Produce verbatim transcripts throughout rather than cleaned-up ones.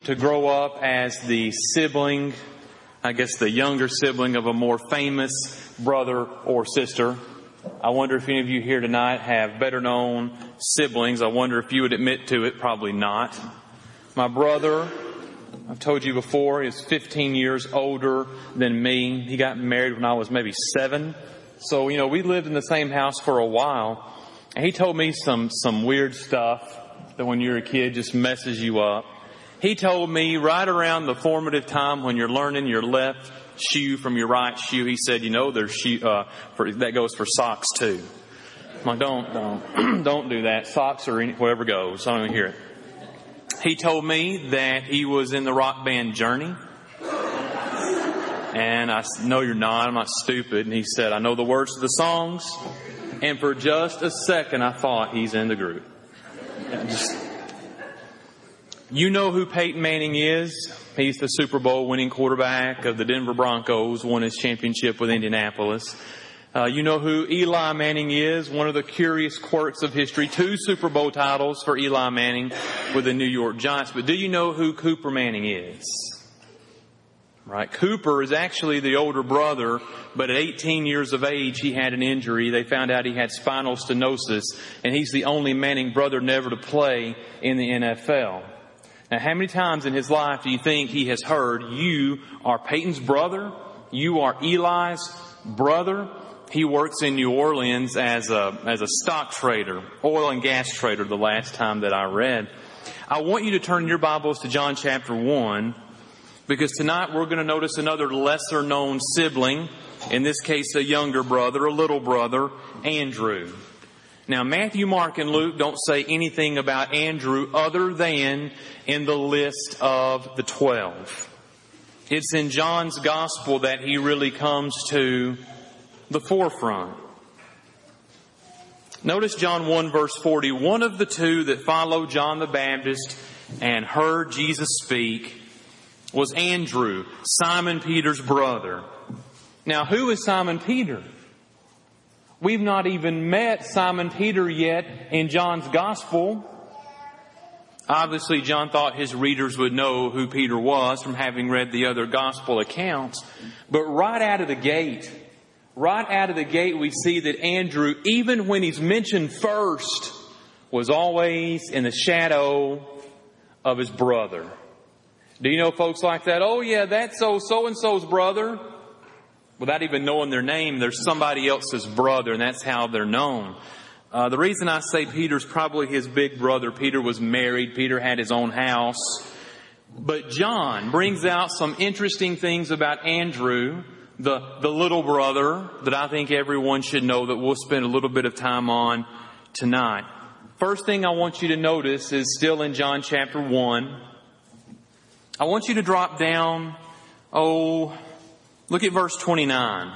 To grow up as the sibling, I guess the younger sibling of a more famous brother or sister. I wonder if any of you here tonight have better known siblings. I wonder if you would admit to it. Probably not. My brother, I've told you before, is fifteen years older than me. He got married when I was maybe seven. So, you know, we lived in the same house for a while. And he told me some, some weird stuff that when you're a kid just messes you up. He told me right around the formative time when you're learning your left shoe from your right shoe, he said, you know, there's shoe, uh, for, that goes for socks too. I'm like, don't, don't, don't do that. Socks or any, whatever goes. I don't even hear it. He told me that he was in the rock band Journey. And I said, no, you're not. I'm not stupid. And he said, I know the words to the songs. And for just a second, I thought he's in the group. And just, You know who Peyton Manning is? He's the Super Bowl winning quarterback of the Denver Broncos, won his championship with Indianapolis. Uh, you know who Eli Manning is? One of the curious quirks of history. Two Super Bowl titles for Eli Manning with the New York Giants. But do you know who Cooper Manning is? Right. Cooper is actually the older brother, but at eighteen years of age, he had an injury. They found out he had spinal stenosis, and he's the only Manning brother never to play in the N F L. Now, how many times in his life do you think he has heard, you are Peyton's brother? You are Eli's brother? He works in New Orleans as a, as a stock trader, oil and gas trader, the last time that I read. I want you to turn your Bibles to John chapter one, because tonight we're going to notice another lesser known sibling, in this case a younger brother, a little brother, Andrew. Now, Matthew, Mark, and Luke don't say anything about Andrew other than in the list of the twelve. It's in John's gospel that he really comes to the forefront. Notice John one verse forty. One of the two that followed John the Baptist and heard Jesus speak was Andrew, Simon Peter's brother. Now, who is Simon Peter? We've not even met Simon Peter yet in John's gospel. Obviously, John thought his readers would know who Peter was from having read the other gospel accounts. But right out of the gate, right out of the gate, we see that Andrew, even when he's mentioned first, was always in the shadow of his brother. Do you know folks like that? Oh yeah, that's so so-and-so's brother. Without even knowing their name, there's somebody else's brother, and that's how they're known. Uh, the reason I say Peter's probably his big brother, Peter was married, Peter had his own house. But John brings out some interesting things about Andrew, the, the little brother, that I think everyone should know, that we'll spend a little bit of time on tonight. First thing I want you to notice is still in John chapter one. I want you to drop down, oh... Look at verse twenty-nine.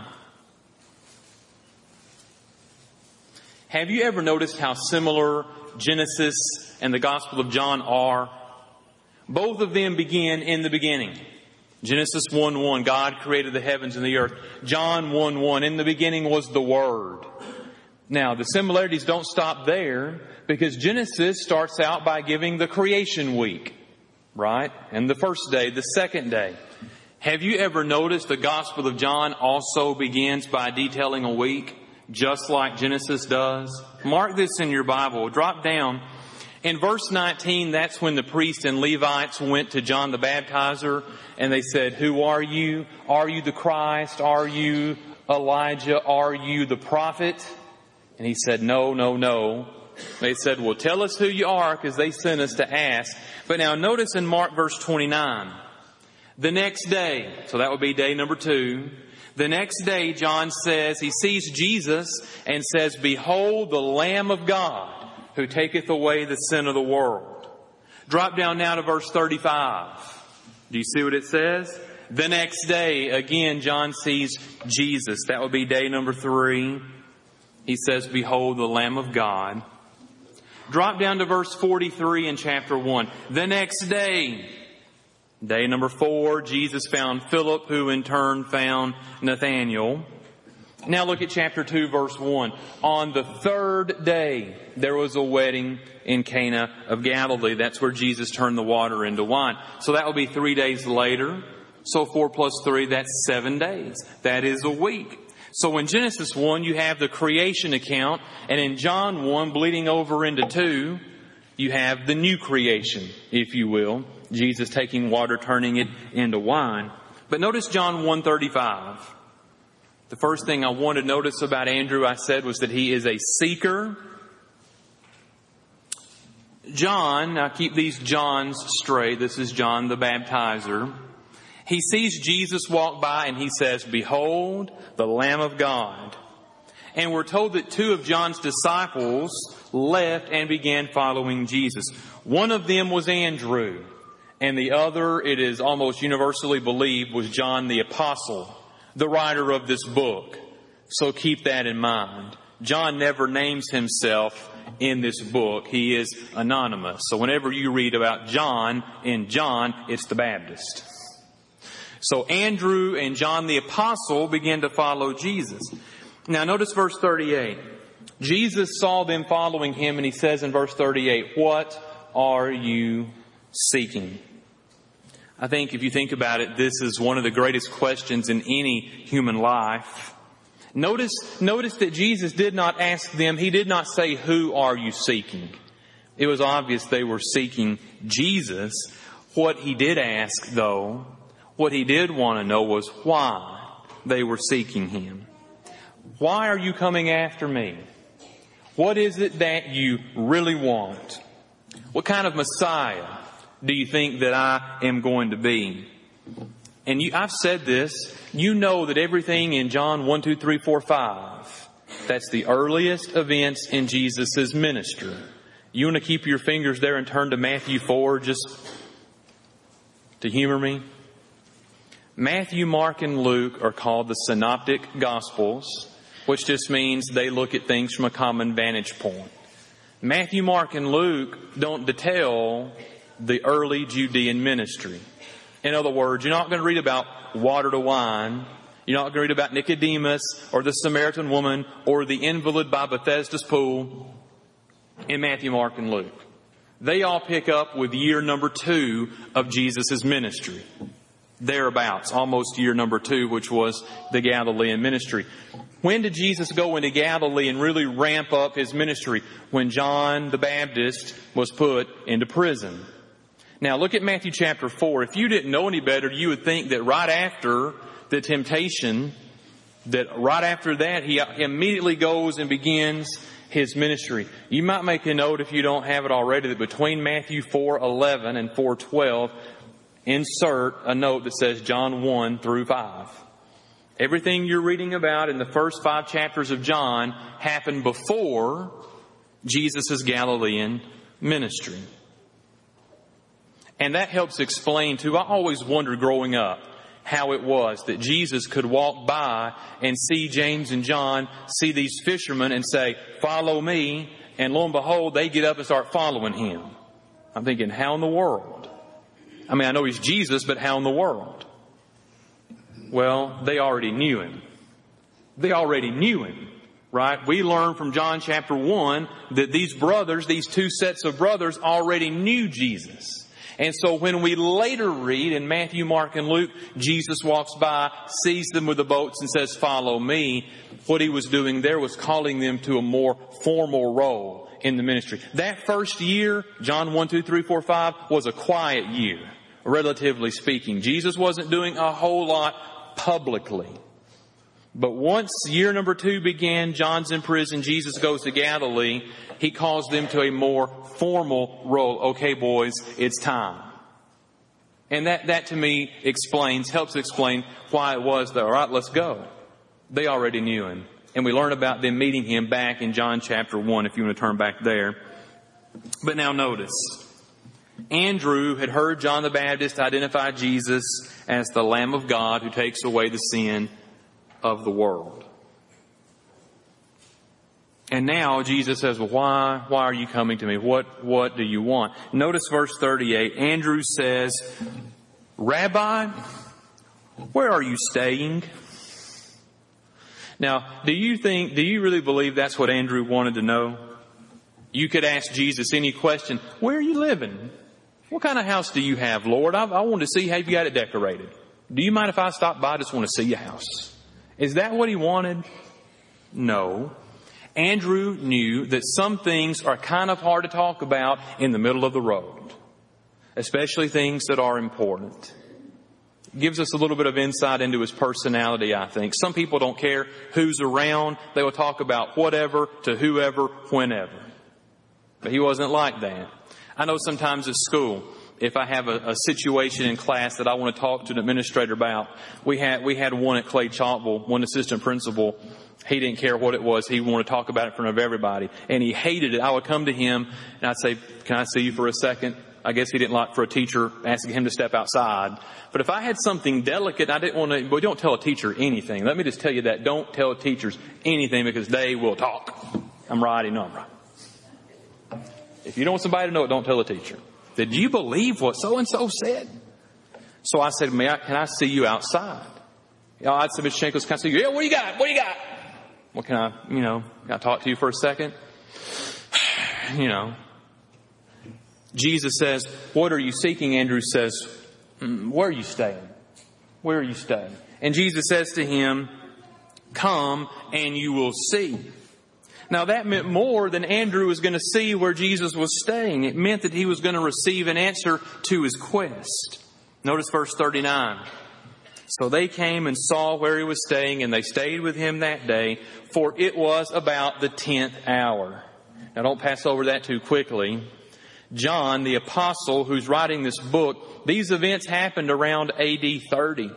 Have you ever noticed how similar Genesis and the Gospel of John are? Both of them begin in the beginning. Genesis one one, God created the heavens and the earth. John one one, in the beginning was the Word. Now, the similarities don't stop there, because Genesis starts out by giving the creation week, right? And the first day, the second day. Have you ever noticed the Gospel of John also begins by detailing a week, just like Genesis does? Mark this in your Bible. Drop down. In verse nineteen, that's when the priests and Levites went to John the Baptizer, and they said, who are you? Are you the Christ? Are you Elijah? Are you the prophet? And he said, no, no, no. They said, well, tell us who you are, because they sent us to ask. But now notice in Mark verse twenty-nine. The next day, so that would be day number two. The next day, John says, he sees Jesus and says, behold the Lamb of God who taketh away the sin of the world. Drop down now to verse thirty-five. Do you see what it says? The next day, again, John sees Jesus. That would be day number three. He says, behold the Lamb of God. Drop down to verse forty-three in chapter one. The next day, day number four, Jesus found Philip, who in turn found Nathanael. Now look at chapter two, verse one. On the third day, there was a wedding in Cana of Galilee. That's where Jesus turned the water into wine. So that will be three days later. So four plus three, that's seven days. That is a week. So in Genesis one, you have the creation account. And in John one, bleeding over into two, you have the new creation, if you will. Jesus taking water, turning it into wine. But notice John one thirty-five. The first thing I want to notice about Andrew, I said, was that he is a seeker. John, now keep these Johns straight. This is John the Baptizer. He sees Jesus walk by and he says, "Behold, the Lamb of God." And we're told that two of John's disciples left and began following Jesus. One of them was Andrew, and the other, it is almost universally believed, was John the Apostle, the writer of this book. So keep that in mind. John never names himself in this book. He is anonymous. So whenever you read about John in John, it's the Baptist. So Andrew and John the Apostle began to follow Jesus. Now notice verse thirty-eight. Jesus saw them following him, and he says in verse thirty-eight, "What are you seeking?" I think if you think about it, this is one of the greatest questions in any human life. Notice, notice that Jesus did not ask them, he did not say, "Who are you seeking?" It was obvious they were seeking Jesus. What he did ask, though, what he did want to know was why they were seeking him. Why are you coming after me? What is it that you really want? What kind of Messiah do you think that I am going to be? And you, I've said this, you know that everything in John one, two, three, four, five, that's the earliest events in Jesus' ministry. You want to keep your fingers there and turn to Matthew four just to humor me? Matthew, Mark, and Luke are called the Synoptic Gospels, which just means they look at things from a common vantage point. Matthew, Mark, and Luke don't detail the early Judean ministry. In other words, you're not going to read about water to wine. You're not going to read about Nicodemus or the Samaritan woman or the invalid by Bethesda's pool in Matthew, Mark, and Luke. They all pick up with year number two of Jesus' ministry. Thereabouts, almost year number two, which was the Galilean ministry. When did Jesus go into Galilee and really ramp up his ministry? When John the Baptist was put into prison. Now look at Matthew chapter four. If you didn't know any better, you would think that right after the temptation, that right after that, he immediately goes and begins his ministry. You might make a note, if you don't have it already, that between Matthew four eleven and four twelve, insert a note that says John one through five. Everything you're reading about in the first five chapters of John happened before Jesus' Galilean ministry. And that helps explain too. I always wondered growing up how it was that Jesus could walk by and see James and John, see these fishermen and say, "Follow me." And lo and behold, they get up and start following him. I'm thinking, how in the world? I mean, I know he's Jesus, but how in the world? Well, they already knew him. They already knew him, right? We learn from John chapter one that these brothers, these two sets of brothers, already knew Jesus. And so when we later read in Matthew, Mark, and Luke, Jesus walks by, sees them with the boats and says, "Follow me," what he was doing there was calling them to a more formal role in the ministry. That first year, John one, two, three, four, five, was a quiet year, relatively speaking. Jesus wasn't doing a whole lot publicly. But once year number two began, John's in prison, Jesus goes to Galilee, he calls them to a more formal role. "Okay, boys, it's time." And that, that to me explains, helps explain why it was that, all right, let's go. They already knew him. And we learn about them meeting him back in John chapter one, if you want to turn back there. But now notice, Andrew had heard John the Baptist identify Jesus as the Lamb of God who takes away the sin of the world. And now Jesus says, "Well, why, why are you coming to me? What, what do you want?" Notice verse thirty-eight. Andrew says, "Rabbi, where are you staying?" Now, do you think, do you really believe that's what Andrew wanted to know? You could ask Jesus any question. Where are you living? What kind of house do you have, Lord? I, I want to see how you got it decorated. Do you mind if I stop by? I just want to see your house. Is that what he wanted? No. Andrew knew that some things are kind of hard to talk about in the middle of the road, especially things that are important. It gives us a little bit of insight into his personality, I think. Some people don't care who's around. They will talk about whatever to whoever, whenever. But he wasn't like that. I know sometimes at school, if I have a, a situation in class that I want to talk to an administrator about, we had we had one at Clay Chalkville, one assistant principal. He didn't care what it was. He wanted to talk about it in front of everybody. And he hated it. I would come to him and I'd say, can I see you for a second? I guess he didn't like for a teacher asking him to step outside. But if I had something delicate, I didn't want to, well, don't tell a teacher anything. Let me just tell you that. Don't tell teachers anything because they will talk. I'm right, no, I'm right. If you don't want somebody to know it, don't tell a teacher. Did you believe what so-and-so said? So I said, May I, can I see you outside? You know, I'd say, Mister Shankles, can I see you? Yeah, what do you got? What do you got? Well, can I, you know, can I talk to you for a second? You know. Jesus says, what are you seeking? Andrew says, mm, where are you staying? Where are you staying? And Jesus says to him, come and you will see. Now that meant more than Andrew was going to see where Jesus was staying. It meant that he was going to receive an answer to his quest. Notice verse thirty-nine. So they came and saw where he was staying, and they stayed with him that day, for it was about the tenth hour. Now don't pass over that too quickly. John, the apostle who's writing this book, these events happened around A D thirty.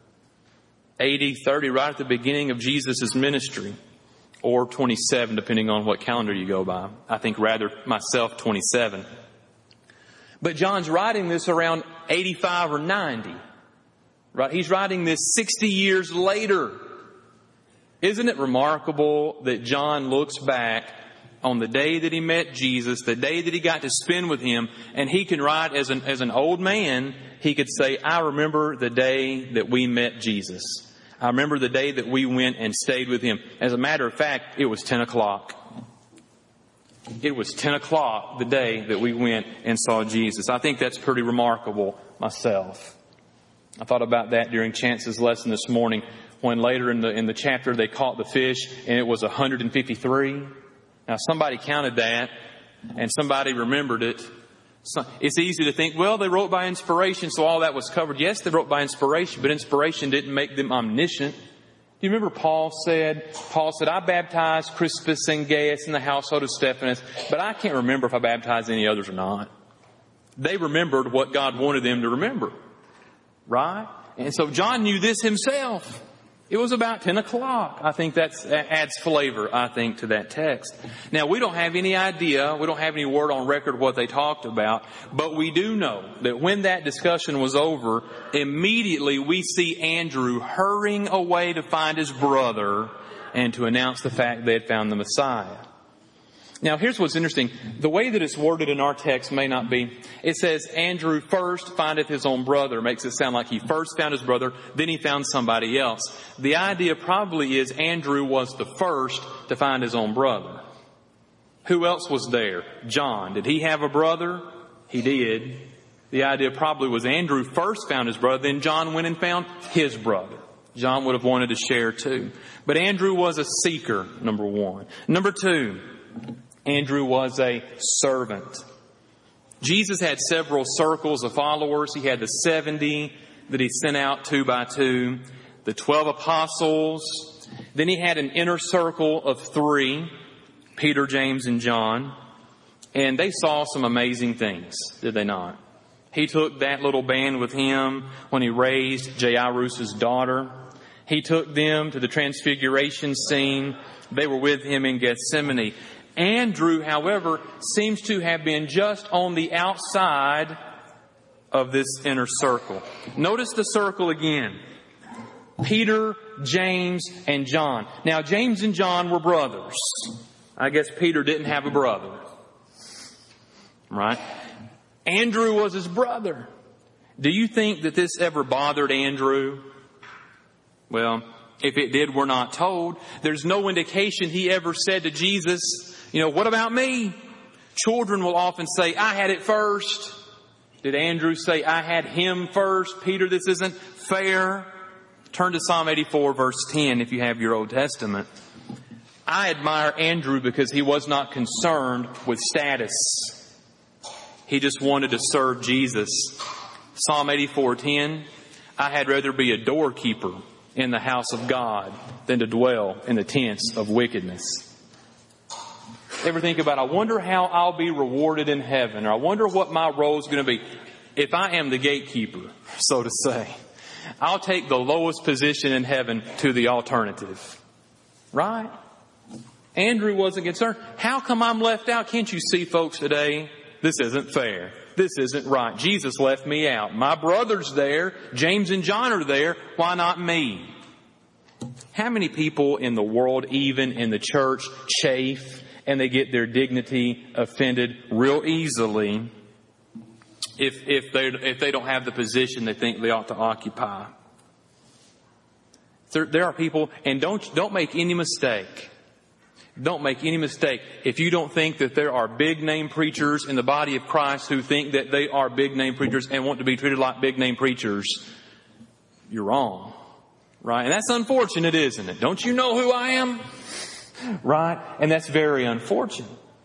A D thirty, right at the beginning of Jesus' ministry. Or twenty-seven, depending on what calendar you go by. I think rather myself twenty-seven. But John's writing this around eighty-five or ninety. Right? He's writing this sixty years later. Isn't it remarkable that John looks back on the day that he met Jesus, the day that he got to spend with him, and he can write as an, as an old man, he could say, I remember the day that we met Jesus. I remember the day that we went and stayed with him. As a matter of fact, it was ten o'clock. It was ten o'clock the day that we went and saw Jesus. I think that's pretty remarkable myself. I thought about that during Chance's lesson this morning when later in the in the chapter they caught the fish and it was one hundred fifty-three. Now somebody counted that and somebody remembered it. So it's easy to think, well, they wrote by inspiration, so all that was covered. Yes, they wrote by inspiration, but inspiration didn't make them omniscient. Do you remember Paul said, Paul said, I baptized Crispus and Gaius in the household of Stephanus, but I can't remember if I baptized any others or not. They remembered what God wanted them to remember. Right? And so John knew this himself. It was about ten o'clock. I think that adds flavor, I think, to that text. Now, we don't have any idea, we don't have any word on record what they talked about, but we do know that when that discussion was over, immediately we see Andrew hurrying away to find his brother and to announce the fact they had found the Messiah. Now, here's what's interesting. The way that it's worded in our text may not be. It says, Andrew first findeth his own brother. Makes it sound like he first found his brother, then he found somebody else. The idea probably is Andrew was the first to find his own brother. Who else was there? John. Did he have a brother? He did. The idea probably was Andrew first found his brother, then John went and found his brother. John would have wanted to share too. But Andrew was a seeker, number one. Number two, Andrew was a servant. Jesus had several circles of followers. He had the seventy that he sent out two by two, the twelve apostles. Then he had an inner circle of three, Peter, James, and John. And they saw some amazing things, did they not? He took that little band with him when he raised Jairus' daughter. He took them to the transfiguration scene. They were with him in Gethsemane. Andrew, however, seems to have been just on the outside of this inner circle. Notice the circle again. Peter, James, and John. Now, James and John were brothers. I guess Peter didn't have a brother. Right? Andrew was his brother. Do you think that this ever bothered Andrew? Well, If it did, we're not told. There's no indication he ever said to Jesus, you know, what about me? Children will often say, I had it first. Did Andrew say, I had him first? Peter, this isn't fair. Turn to Psalm eighty-four, verse ten, if you have your Old Testament. I admire Andrew because he was not concerned with status. He just wanted to serve Jesus. Psalm eighty-four, ten, I had rather be a doorkeeper in the house of God than to dwell in the tents of wickedness. Ever think about, I wonder how I'll be rewarded in heaven, or I wonder what my role is going to be. If I am the gatekeeper, so to say, I'll take the lowest position in heaven to the alternative. Right? Andrew wasn't concerned. How come I'm left out? Can't you see, folks, today? This isn't fair. This isn't right. Jesus left me out. My brother's there. James and John are there. Why not me? How many people in the world, even in the church, chafe and they get their dignity offended real easily if if they if they don't have the position they think they ought to occupy? There, there are people, and don't don't make any mistake. Don't make any mistake. If you don't think that there are big name preachers in the body of Christ who think that they are big name preachers and want to be treated like big name preachers, you're wrong. Right? And that's unfortunate, isn't it? Don't you know who I am? Right? And that's very unfortunate.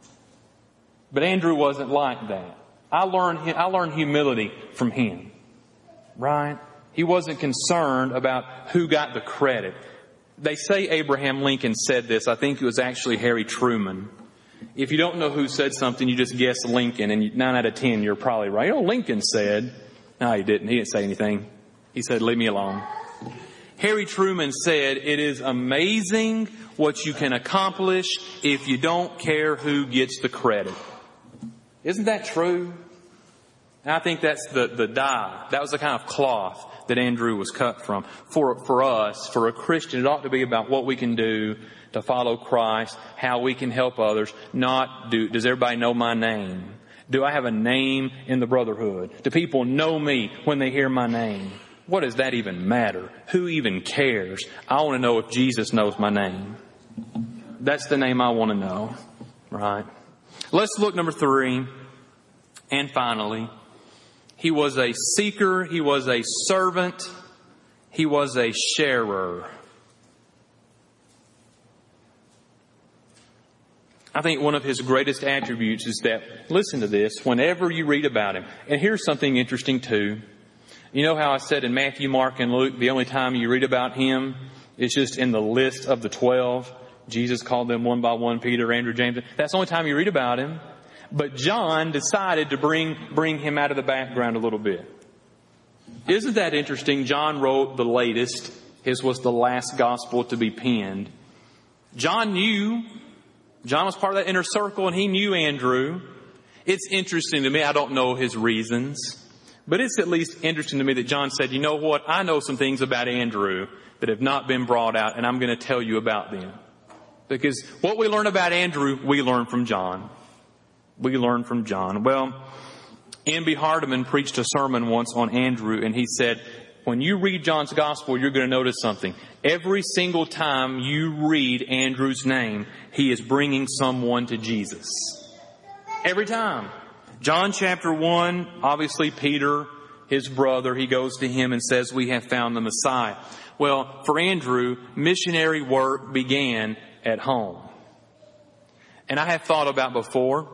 But Andrew wasn't like that. I learned, I learned humility from him. Right? He wasn't concerned about who got the credit. They say Abraham Lincoln said this. I think it was actually Harry Truman. If you don't know who said something, you just guess Lincoln, and nine out of ten, you're probably right. Oh, Lincoln said. No, he didn't. He didn't say anything. He said, leave me alone. Harry Truman said, it is amazing what you can accomplish if you don't care who gets the credit. Isn't that true? And I think that's the, the dye. That was the kind of cloth that Andrew was cut from. For, for us, for a Christian, it ought to be about what we can do to follow Christ, how we can help others, not do, does everybody know my name? Do I have a name in the brotherhood? Do people know me when they hear my name? What does that even matter? Who even cares? I want to know if Jesus knows my name. That's the name I want to know. Right? Let's look number three. And finally, he was a seeker. He was a servant. He was a sharer. I think one of his greatest attributes is that, listen to this, whenever you read about him, and here's something interesting too. You know how I said in Matthew, Mark, and Luke, the only time you read about him is just in the list of the twelve. Jesus called them one by one, Peter, Andrew, James. That's the only time you read about him. But John decided to bring, bring him out of the background a little bit. Isn't that interesting? John wrote the latest. His was the last gospel to be penned. John knew, John was part of that inner circle, and he knew Andrew. It's interesting to me. I don't know his reasons. But it's at least interesting to me that John said, you know what? I know some things about Andrew that have not been brought out, and I'm going to tell you about them. Because what we learn about Andrew, we learn from John. We learn from John. Well, N B Hardeman preached a sermon once on Andrew, and he said, when you read John's gospel, you're going to notice something. Every single time you read Andrew's name, he is bringing someone to Jesus. Every time. John chapter one, obviously Peter, his brother, he goes to him and says, we have found the Messiah. Well, for Andrew, missionary work began at home. And I have thought about before,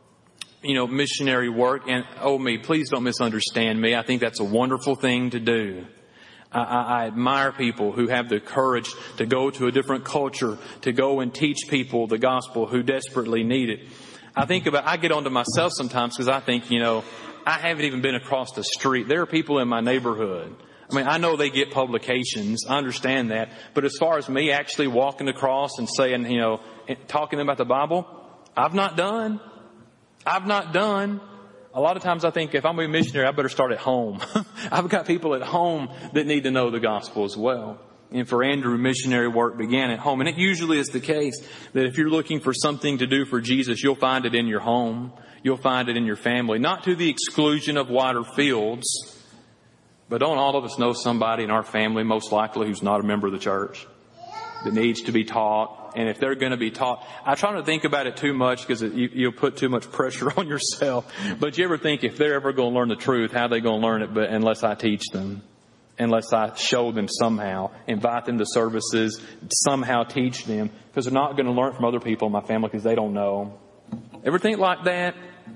you know, missionary work, and oh me, please don't misunderstand me. I think that's a wonderful thing to do. I, I, I admire people who have the courage to go to a different culture, to go and teach people the gospel who desperately need it. I think about, I get onto myself sometimes because I think, you know, I haven't even been across the street. There are people in my neighborhood. I mean, I know they get publications. I understand that. But as far as me actually walking across and saying, you know, talking about the Bible, I've not done. I've not done. A lot of times I think if I'm a missionary, I better start at home. I've got people at home that need to know the gospel as well. And for Andrew, missionary work began at home. And it usually is the case that if you're looking for something to do for Jesus, you'll find it in your home. You'll find it in your family. Not to the exclusion of wider fields, But don't all of us know somebody in our family, most likely, who's not a member of the church, that needs to be taught? And if they're going to be taught, I try not to think about it too much because you, you'll put too much pressure on yourself. But you ever think if they're ever going to learn the truth, how are they going to learn it? But unless I teach them, unless I show them somehow, invite them to services, somehow teach them, because they're not going to learn from other people in my family because they don't know. Ever think like that?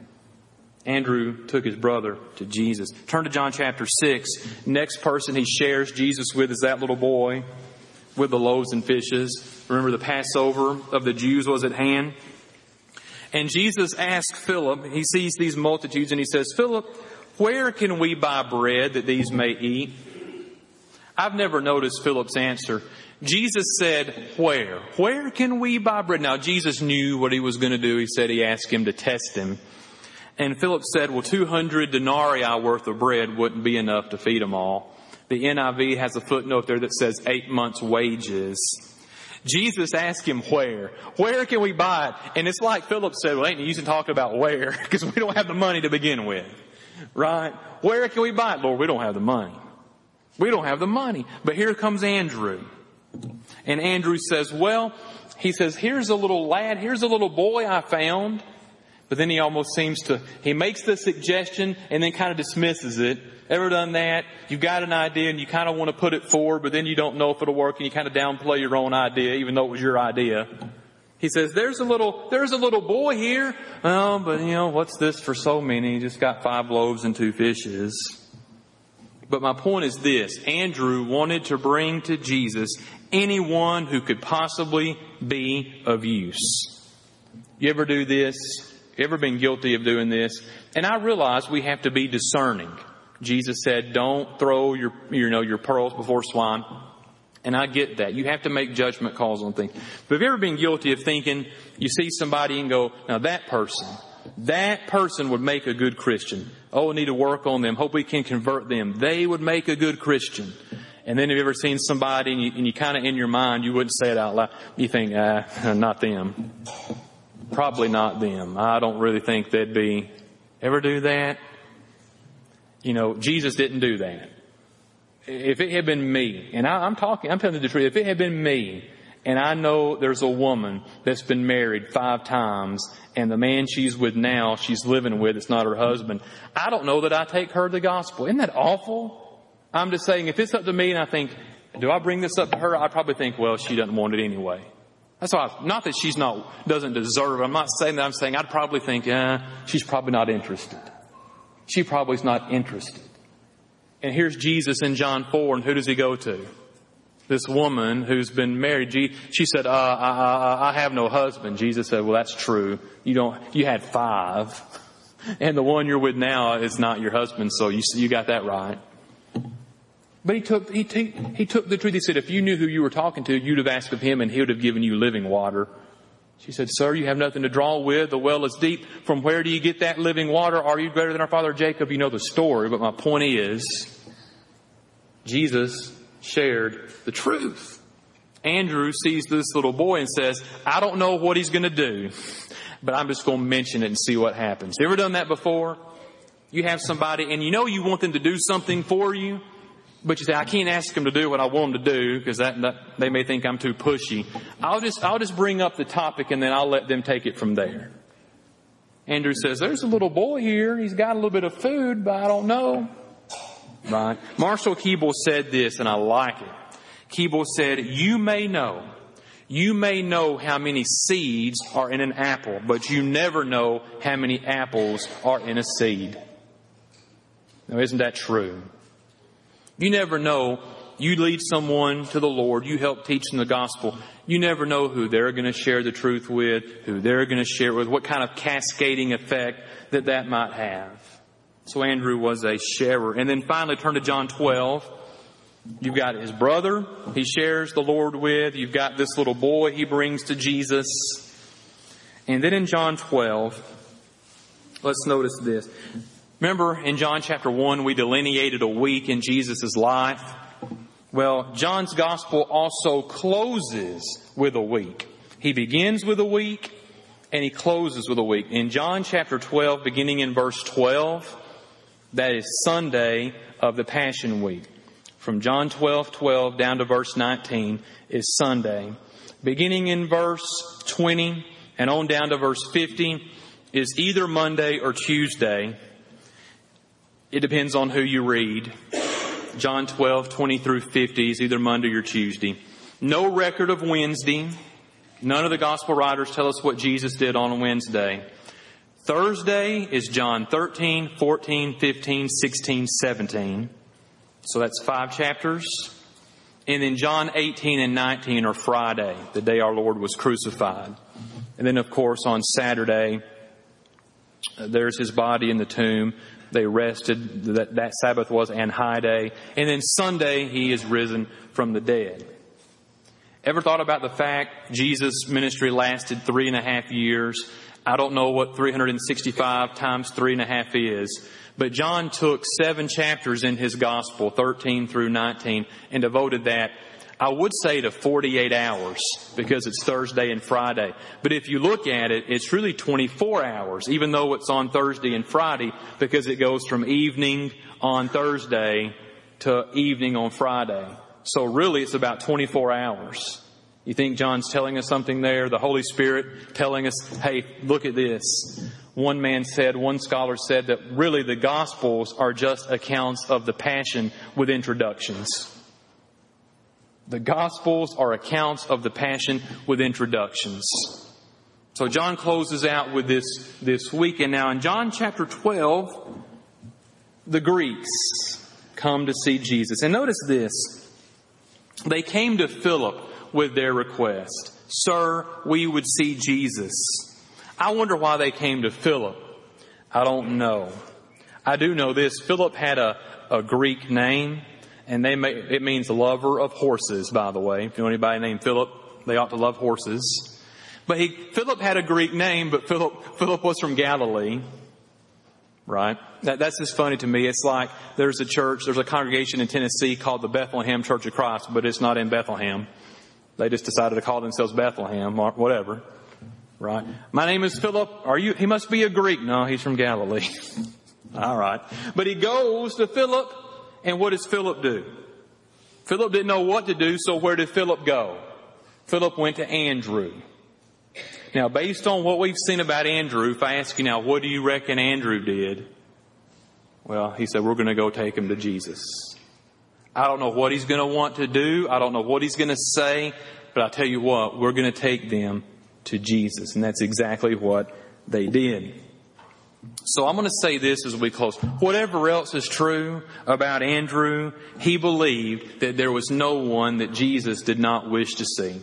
Andrew took his brother to Jesus. Turn to John chapter six. Next person he shares Jesus with is that little boy with the loaves and fishes. Remember, the Passover of the Jews was at hand. And Jesus asked Philip, he sees these multitudes and he says, Philip, where can we buy bread that these may eat? I've never noticed Philip's answer. Jesus said, where? Where can we buy bread? Now, Jesus knew what he was going to do. He said he asked him to test him. And Philip said, well, two hundred denarii worth of bread wouldn't be enough to feed them all. The N I V has a footnote there that says eight months' wages. Jesus asked him where. Where can we buy it? And it's like Philip said, well, ain't no use in talking about where, because we don't have the money to begin with. Right? Where can we buy it? Lord, we don't have the money. We don't have the money. But here comes Andrew. And Andrew says, well, he says, here's a little lad, here's a little boy I found. But then he almost seems to, he makes the suggestion and then kind of dismisses it. Ever done that? You've got an idea and you kind of want to put it forward, but then you don't know if it'll work and you kind of downplay your own idea, even though it was your idea. He says, there's a little, there's a little boy here. Oh, but you know, what's this for so many? He just got five loaves and two fishes. But my point is this. Andrew wanted to bring to Jesus anyone who could possibly be of use. You ever do this? You ever been guilty of doing this? And I realize we have to be discerning. Jesus said, don't throw your, you know, your pearls before swine. And I get that. You have to make judgment calls on things. But have you ever been guilty of thinking, you see somebody and go, now that person, that person would make a good Christian. Oh, we need to work on them. Hope we can convert them. They would make a good Christian. And then have you ever seen somebody and you, and you kind of in your mind, you wouldn't say it out loud. You think, ah, not them. Probably not them. I don't really think they'd be. Ever do that? You know, Jesus didn't do that. If it had been me, and I, I'm talking, I'm telling you the truth, if it had been me, and I know there's a woman that's been married five times, and the man she's with now, she's living with, it's not her husband, I don't know that I take her the gospel. Isn't that awful? I'm just saying, if it's up to me and I think, do I bring this up to her? I probably think, well, she doesn't want it anyway. That's why, not that she's not, doesn't deserve it. I'm not saying that. I'm saying I'd probably think, eh, she's probably not interested. She probably is not interested. And here's Jesus in John four, and who does he go to? This woman who's been married. She said, uh, I, I, I have no husband. Jesus said, well, that's true. You don't, you had five. And the one you're with now is not your husband, so you, you got that right. But he took, he, he, he took the truth. He said, if you knew who you were talking to, you'd have asked of him and he would have given you living water. She said, sir, you have nothing to draw with. The well is deep. From where do you get that living water? Are you greater than our father Jacob? You know the story. But my point is, Jesus shared the truth. Andrew sees this little boy and says, I don't know what he's going to do, but I'm just going to mention it and see what happens. You ever done that before? You have somebody and you know you want them to do something for you, but you say, I can't ask them to do what I want them to do because that, that they may think I'm too pushy. I'll just, I'll just bring up the topic and then I'll let them take it from there. Andrew says, there's a little boy here. He's got a little bit of food, but I don't know. Right? Marshall Keeble said this, and I like it. Keeble said, you may know, you may know how many seeds are in an apple, but you never know how many apples are in a seed. Now, isn't that true? You never know. You lead someone to the Lord. You help teach them the gospel. You never know who they're going to share the truth with, who they're going to share it with, what kind of cascading effect that that might have. So Andrew was a sharer. And then finally turn to John twelve. You've got his brother he shares the Lord with. You've got this little boy he brings to Jesus. And then in John twelve, let's notice this. Remember in John chapter one, we delineated a week in Jesus' life. Well, John's gospel also closes with a week. He begins with a week and he closes with a week. In John chapter twelve, beginning in verse twelve, that is Sunday of the Passion Week. From John twelve twelve down to verse nineteen is Sunday. Beginning in verse twenty and on down to verse fifty is either Monday or Tuesday. It depends on who you read. John twelve twenty through fifty is either Monday or Tuesday. No record of Wednesday. None of the gospel writers tell us what Jesus did on Wednesday. Thursday is John thirteen, fourteen, fifteen, sixteen, seventeen. So that's five chapters. And then John eighteen and nineteen are Friday, the day our Lord was crucified. And then, of course, on Saturday, there's his body in the tomb. They rested. That, that Sabbath was an high day. And then Sunday, he is risen from the dead. Ever thought about the fact Jesus' ministry lasted three and a half years? I don't know what three hundred sixty-five times three and a half is. But John took seven chapters in his gospel, thirteen through nineteen, and devoted that, I would say, to forty-eight hours, because it's Thursday and Friday. But if you look at it, it's really twenty-four hours, even though it's on Thursday and Friday, because it goes from evening on Thursday to evening on Friday. So really it's about twenty-four hours. You think John's telling us something there? The Holy Spirit telling us, hey, look at this. One man said, one scholar said that really the Gospels are just accounts of the Passion with introductions. The Gospels are accounts of the Passion with introductions. So John closes out with this, this week. And now in John chapter twelve, the Greeks come to see Jesus. And notice this. They came to Philip with their request. Sir, we would see Jesus. I wonder why they came to Philip. I don't know. I do know this. Philip had a, a Greek name, and they may, it means lover of horses, by the way. If you know anybody named Philip, they ought to love horses. But he, Philip had a Greek name, but Philip, Philip was from Galilee. Right? That, that's just funny to me. It's like there's a church, there's a congregation in Tennessee called the Bethlehem Church of Christ, but it's not in Bethlehem. They just decided to call themselves Bethlehem or whatever. Right? My name is Philip. Are you, he must be a Greek. No, he's from Galilee. All right. But he goes to Philip, and what does Philip do? Philip didn't know what to do, so where did Philip go? Philip went to Andrew. Now, based on what we've seen about Andrew, if I ask you now, what do you reckon Andrew did? Well, he said, we're going to go take him to Jesus. I don't know what he's going to want to do. I don't know what he's going to say. But I'll tell you what, we're going to take them to Jesus. And that's exactly what they did. So I'm going to say this as we close. Whatever else is true about Andrew, he believed that there was no one that Jesus did not wish to see.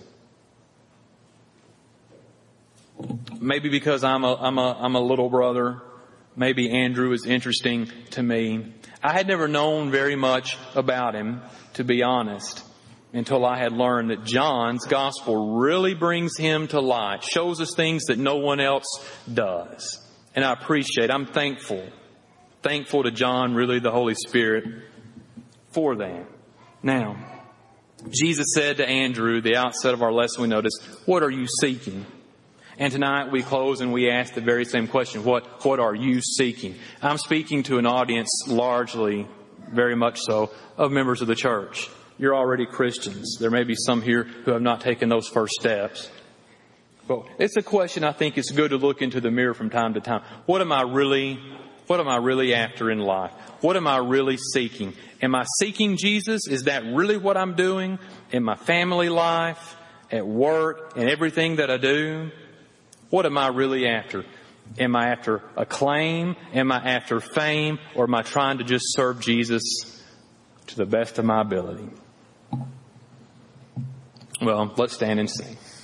Maybe because I'm a, I'm a, I'm a little brother. Maybe Andrew is interesting to me. I had never known very much about him, to be honest, until I had learned that John's gospel really brings him to light, shows us things that no one else does. And I appreciate, I'm thankful, thankful to John, really the Holy Spirit, for that. Now, Jesus said to Andrew, the outset of our lesson we noticed, what are you seeking? And tonight we close and we ask the very same question. What, what are you seeking? I'm speaking to an audience largely, very much so, of members of the church. You're already Christians. There may be some here who have not taken those first steps. But it's a question I think it's good to look into the mirror from time to time. What am I really, what am I really after in life? What am I really seeking? Am I seeking Jesus? Is that really what I'm doing in my family life, at work, and everything that I do? What am I really after? Am I after acclaim? Am I after fame? Or am I trying to just serve Jesus to the best of my ability? Well, let's stand and sing.